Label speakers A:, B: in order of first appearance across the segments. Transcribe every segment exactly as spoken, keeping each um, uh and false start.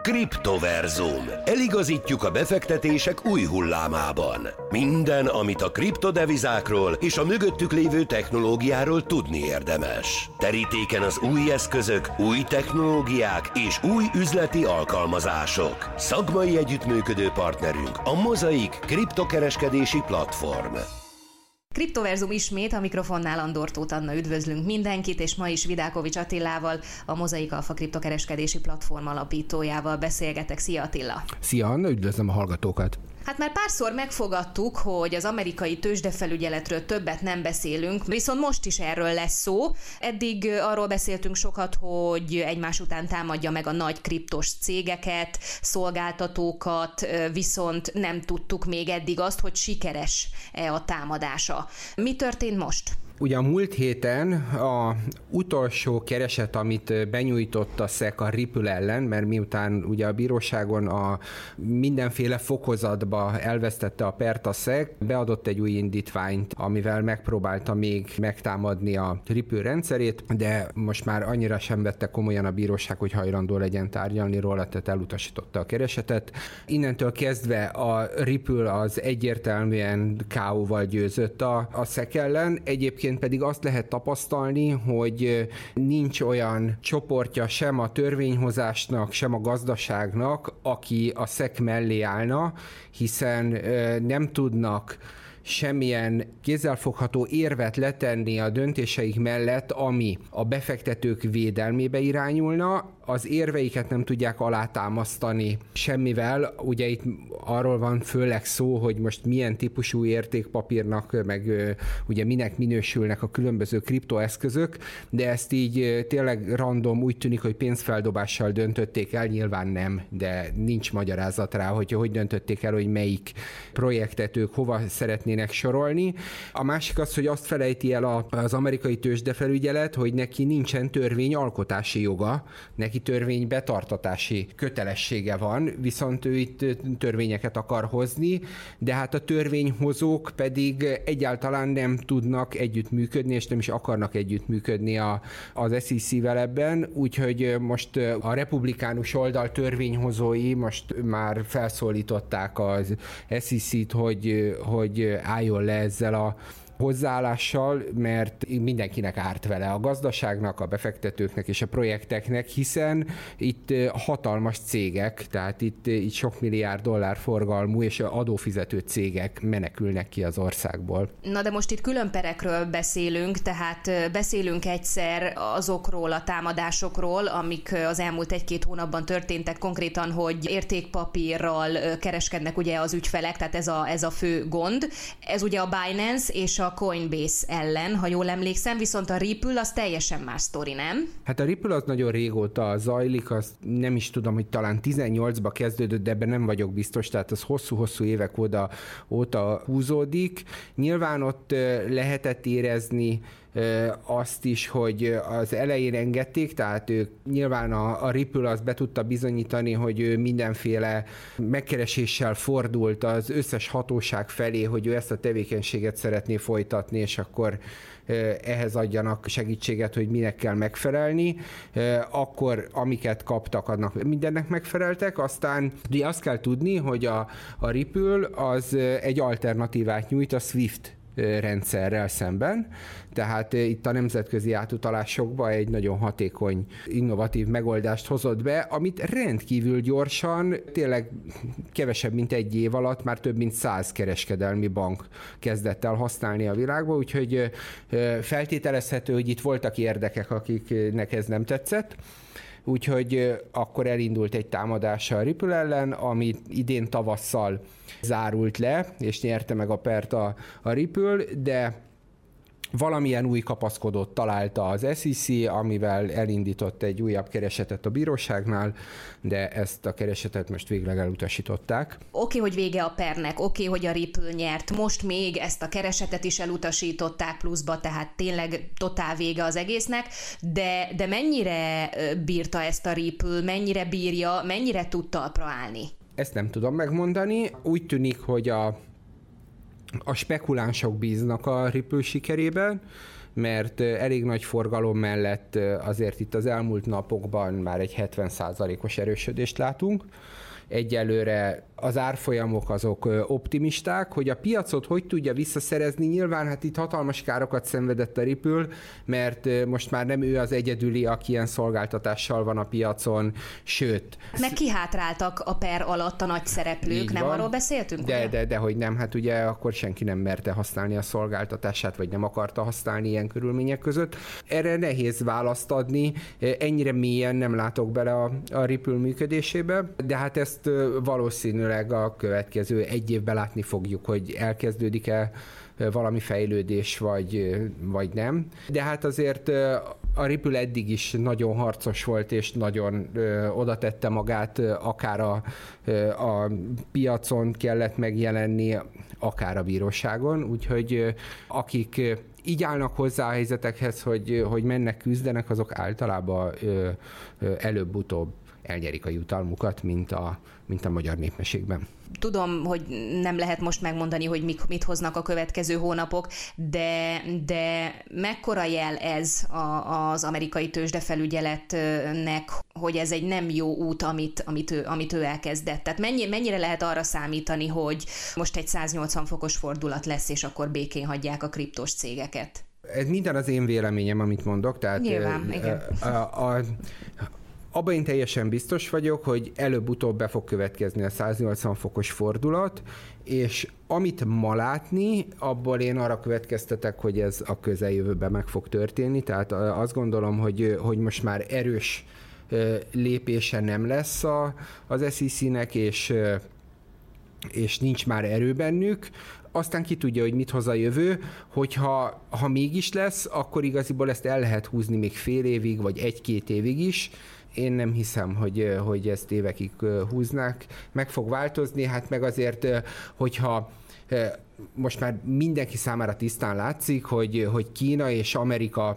A: Kriptoverzum. Eligazítjuk a befektetések új hullámában. Minden, amit a kriptodevizákról és a mögöttük lévő technológiáról tudni érdemes. Terítéken az új eszközök, új technológiák és új üzleti alkalmazások. Szakmai együttműködő partnerünk a Mozaik kriptokereskedési platform.
B: Kriptoverzum ismét, a mikrofonnál Andor Tóth Anna, üdvözlünk mindenkit, és ma is Vidákovics Attilával, a Mozaik Alfa kriptokereskedési platform alapítójával beszélgetek. Szia Attila!
C: Szia Anna, üdvözlöm a hallgatókat!
B: Hát már párszor megfogadtuk, hogy az amerikai tőzsdefelügyeletről többet nem beszélünk, viszont most is erről lesz szó. Eddig arról beszéltünk sokat, hogy egymás után támadja meg a nagy kriptos cégeket, szolgáltatókat, viszont nem tudtuk még eddig azt, hogy sikeres-e a támadása. Mi történt most?
C: Ugye a múlt héten a utolsó kereset, amit benyújtott a szek a Ripple ellen, mert miután ugye a bíróságon a mindenféle fokozatba elvesztette a pert a szek, beadott egy új indítványt, amivel megpróbálta még megtámadni a Ripple rendszerét, de most már annyira sem vette komolyan a bíróság, hogy hajlandó legyen tárgyalni róla, tehát elutasította a keresetet. Innentől kezdve a Ripple az egyértelműen ká ó-val győzött a, a szek ellen. Egyébként pedig azt lehet tapasztalni, hogy nincs olyan csoportja sem a törvényhozásnak, sem a gazdaságnak, aki a szek mellé állna, hiszen nem tudnak semmilyen kézzelfogható érvet letenni a döntéseik mellett, ami a befektetők védelmébe irányulna, az érveiket nem tudják alátámasztani semmivel. Ugye itt arról van főleg szó, hogy most milyen típusú értékpapírnak, meg ugye minek minősülnek a különböző kriptoeszközök, de ezt így tényleg random úgy tűnik, hogy pénzfeldobással döntötték el, nyilván nem, de nincs magyarázat rá, hogy hogy döntötték el, hogy melyik projektet ők hova szeretnének sorolni. A másik az, hogy azt felejti el az amerikai tőzsdefelügyelet, hogy neki nincsen törvényalkotási joga, neki törvény betartatási kötelessége van, viszont ő itt törvényeket akar hozni, de hát a törvényhozók pedig egyáltalán nem tudnak együttműködni, és nem is akarnak együttműködni a, az es i cé-vel ebben, úgyhogy most a republikánus oldal törvényhozói most már felszólították az es i cé-t, hogy, hogy álljon le ezzel a hozzáállással, mert mindenkinek árt vele, a gazdaságnak, a befektetőknek és a projekteknek, hiszen itt hatalmas cégek, tehát itt, itt sok milliárd dollár forgalmú és adófizető cégek menekülnek ki az országból.
B: Na de most itt külön perekről beszélünk, tehát beszélünk egyszer azokról a támadásokról, amik az elmúlt egy-két hónapban történtek, konkrétan, hogy értékpapírral kereskednek ugye az ügyfelek, tehát ez a, ez a fő gond. Ez ugye a Binance és a a Coinbase ellen, ha jól emlékszem, viszont a Ripple az teljesen más sztori, nem?
C: Hát a Ripple az nagyon régóta zajlik, azt nem is tudom, hogy talán tizennyolcba kezdődött, de ebben nem vagyok biztos, tehát az hosszú-hosszú évek oda, óta húzódik. Nyilván ott lehetett érezni azt is, hogy az elején engedték, tehát ők nyilván a, a Ripple az be tudta bizonyítani, hogy ő mindenféle megkereséssel fordult az összes hatóság felé, hogy ő ezt a tevékenységet szeretné folytatni, és akkor ehhez adjanak segítséget, hogy minek kell megfelelni. Akkor amiket kaptak, annak mindennek megfeleltek, aztán ugye azt kell tudni, hogy a, a Ripple az egy alternatívát nyújt a SWIFT rendszerrel szemben, tehát itt a nemzetközi átutalásokba egy nagyon hatékony, innovatív megoldást hozott be, amit rendkívül gyorsan, tényleg kevesebb, mint egy év alatt már több mint száz kereskedelmi bank kezdett el használni a világba, úgyhogy feltételezhető, hogy itt voltak érdekek, akiknek ez nem tetszett. Úgyhogy akkor elindult egy támadás a Ripple ellen, ami idén tavasszal zárult le, és nyerte meg a pert a, a Ripple, de valamilyen új kapaszkodót találta az es i cé, amivel elindított egy újabb keresetet a bíróságnál, de ezt a keresetet most végleg elutasították.
B: Oké, hogy vége a pernek, oké, hogy a Ripple nyert, most még ezt a keresetet is elutasították pluszba, tehát tényleg totál vége az egésznek, de, de mennyire bírta ezt a Ripple, mennyire bírja, mennyire tud talpra állni?
C: Ezt nem tudom megmondani. Úgy tűnik, hogy a A spekulánsok bíznak a Ripple sikerében, mert elég nagy forgalom mellett azért itt az elmúlt napokban már egy hetven százalékos erősödést látunk. Egyelőre az árfolyamok azok optimisták, hogy a piacot hogy tudja visszaszerezni, nyilván hát itt hatalmas károkat szenvedett a Ripple, mert most már nem ő az egyedüli, aki ilyen szolgáltatással van a piacon, sőt.
B: Meg kihátráltak a per alatt a nagy szereplők, nem arról beszéltünk?
C: De, de, de hogy nem, hát ugye akkor senki nem merte használni a szolgáltatását, vagy nem akarta használni ilyen körülmények között. Erre nehéz választ adni, ennyire mélyen nem látok bele a, a Ripple működésébe, de hát ezt valószínűleg a következő egy évben látni fogjuk, hogy elkezdődik-e valami fejlődés, vagy, vagy nem. De hát azért a Ripple eddig is nagyon harcos volt, és nagyon ö, oda tette magát, akár a, a piacon kellett megjelenni, akár a bíróságon, úgyhogy akik így állnak hozzá a helyzetekhez, hogy, hogy mennek, küzdenek, azok általában ö, ö, előbb-utóbb elnyerik a jutalmukat, mint a, mint a magyar népmeségben.
B: Tudom, hogy nem lehet most megmondani, hogy mik, mit hoznak a következő hónapok, de, de mekkora jel ez a, az amerikai tőzsdefelügyeletnek, hogy ez egy nem jó út, amit, amit, ő, amit ő elkezdett? Tehát mennyi, mennyire lehet arra számítani, hogy most egy száznyolcvan fokos fordulat lesz, és akkor békén hagyják a kriptos cégeket?
C: Ez minden az én véleményem, amit mondok. Tehát
B: Nyilván,
C: a,
B: igen.
C: A, a, a, Abban én teljesen biztos vagyok, hogy előbb-utóbb be fog következni a száznyolcvan fokos fordulat, és amit ma látni, abból én arra következtetek, hogy ez a közeljövőben meg fog történni, tehát azt gondolom, hogy, hogy most már erős lépése nem lesz a, az es i cé-nek, és, és nincs már erő bennük. Aztán ki tudja, hogy mit hoz a jövő, hogyha ha mégis lesz, akkor igaziból ezt el lehet húzni még fél évig, vagy egy-két évig is. Én nem hiszem, hogy, hogy ezt évekig húznák. Meg fog változni, hát meg azért, hogyha most már mindenki számára tisztán látszik, hogy, hogy Kína és Amerika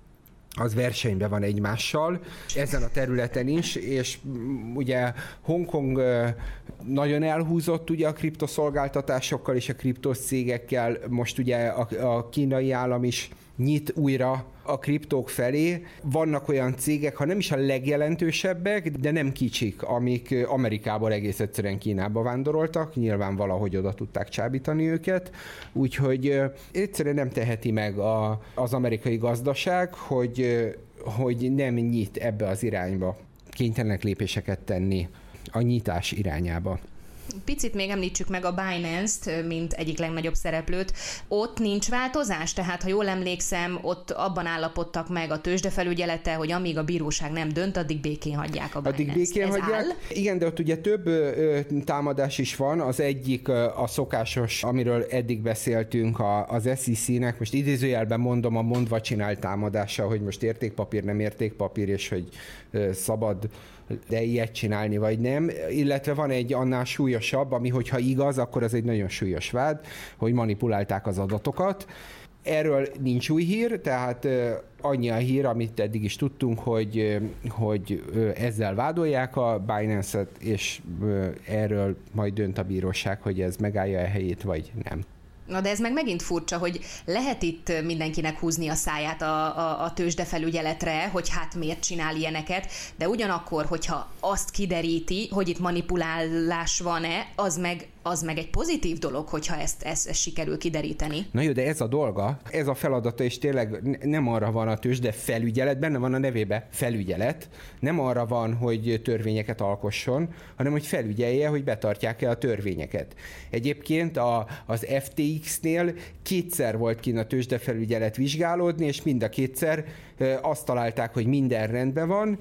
C: az versenyben van egymással, ezen a területen is, és ugye Hongkong nagyon elhúzott ugye a kriptoszolgáltatásokkal és a kriptos cégekkel, most ugye a, a kínai állam is nyit újra a kriptók felé. Vannak olyan cégek, ha nem is a legjelentősebbek, de nem kicsik, amik Amerikából egész egyszerűen Kínába vándoroltak, nyilván valahogy oda tudták csábítani őket, úgyhogy egyszerűen nem teheti meg a, az amerikai gazdaság, hogy, hogy nem nyit ebbe az irányba. Kénytelenek lépéseket tenni a nyitás irányába.
B: Picit még említsük meg a Binance-t, mint egyik legnagyobb szereplőt. Ott nincs változás? Tehát, ha jól emlékszem, ott abban állapodtak meg a tőzsdefelügyelete, hogy amíg a bíróság nem dönt, addig békén hagyják a Binance-t.
C: Addig békén
B: Ez
C: hagyják.
B: áll?
C: Igen, de ott ugye több ö, támadás is van. Az egyik ö, a szokásos, amiről eddig beszéltünk, a, az es i cé-nek, most idézőjelben mondom, a mondva csinált támadása, hogy most értékpapír, nem értékpapír, és hogy ö, szabad de ilyet csinálni, vagy nem. Illetve van egy annál súlyosabb, ami hogyha igaz, akkor az egy nagyon súlyos vád, hogy manipulálták az adatokat. Erről nincs új hír, tehát annyi a hír, amit eddig is tudtunk, hogy, hogy ezzel vádolják a Binance-et, és erről majd dönt a bíróság, hogy ez megállja a helyét, vagy nem.
B: Na de ez meg megint furcsa, hogy lehet itt mindenkinek húzni a száját a, a, a tőzsdefelügyeletre, hogy hát miért csinál ilyeneket, de ugyanakkor, hogyha azt kideríti, hogy itt manipulálás van-e, az meg, az meg egy pozitív dolog, hogyha ezt, ezt, ezt sikerül kideríteni.
C: Na jó, de ez a dolga, ez a feladata, és tényleg nem arra van a tőzsdefelügyelet, benne van a nevébe felügyelet, nem arra van, hogy törvényeket alkosson, hanem hogy felügyelje, hogy betartják-e a törvényeket. Egyébként a, az ef té iksz-nél kétszer volt kint a tőzsdefelügyelet vizsgálódni, és mind a kétszer azt találták, hogy minden rendben van,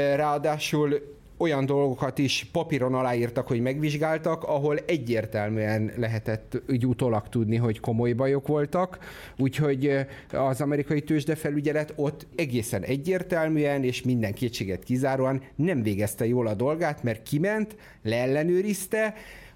C: ráadásul olyan dolgokat is papíron aláírtak, hogy megvizsgáltak, ahol egyértelműen lehetett úgy utólag tudni, hogy komoly bajok voltak, úgyhogy az amerikai tőzsdefelügyelet ott egészen egyértelműen és minden kétséget kizáróan nem végezte jól a dolgát, mert kiment, leellenőrizte,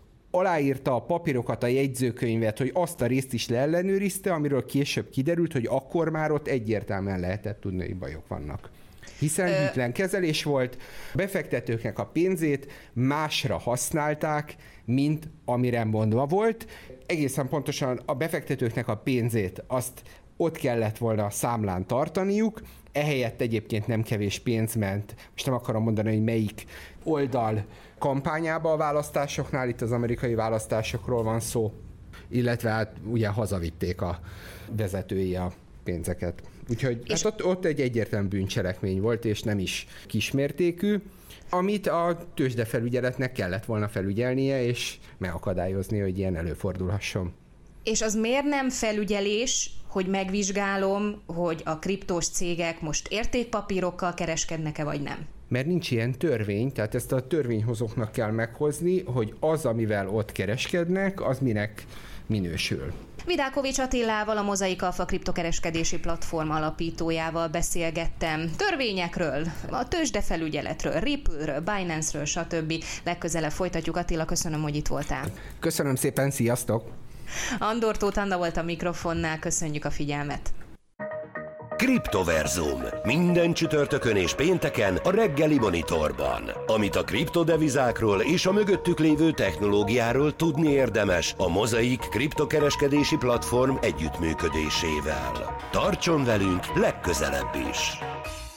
C: aláírta a papírokat, a jegyzőkönyvet, hogy azt a részt is leellenőrizte, amiről később kiderült, hogy akkor már ott egyértelműen lehetett tudni, hogy bajok vannak. Hiszen hűtlen kezelés volt, a befektetőknek a pénzét másra használták, mint amire mondva volt. Egészen pontosan a befektetőknek a pénzét azt ott kellett volna a számlán tartaniuk, ehelyett egyébként nem kevés pénz ment, most nem akarom mondani, hogy melyik oldal kampányába a választásoknál, itt az amerikai választásokról van szó, illetve hát ugye hazavitték a vezetői a pénzeket. Úgyhogy hát ott, ott egy egyértelmű bűncselekmény volt, és nem is kismértékű, amit a tőzsdefelügyeletnek kellett volna felügyelnie, és megakadályozni, hogy ilyen előfordulhasson.
B: És az miért nem felügyelés, hogy megvizsgálom, hogy a kriptós cégek most értékpapírokkal kereskednek-e, vagy nem?
C: Mert nincs ilyen törvény, tehát ezt a törvényhozóknak kell meghozni, hogy az, amivel ott kereskednek, az minek minősül.
B: Vidákovics Attilával, a Mozaik Alpha kriptokereskedési platform alapítójával beszélgettem törvényekről, a tőzsdefelügyeletről, Ripple-ről, Binance-ről, stb. Legközelebb folytatjuk. Attila, köszönöm, hogy itt voltál.
C: Köszönöm szépen, sziasztok!
B: Andor Tóth Anna volt a mikrofonnál, köszönjük a figyelmet!
A: Kriptoverzum. Minden csütörtökön és pénteken a reggeli Monitorban. Amit a kriptodevizákról és a mögöttük lévő technológiáról tudni érdemes a Mozaik kriptokereskedési platform együttműködésével. Tartson velünk legközelebb is!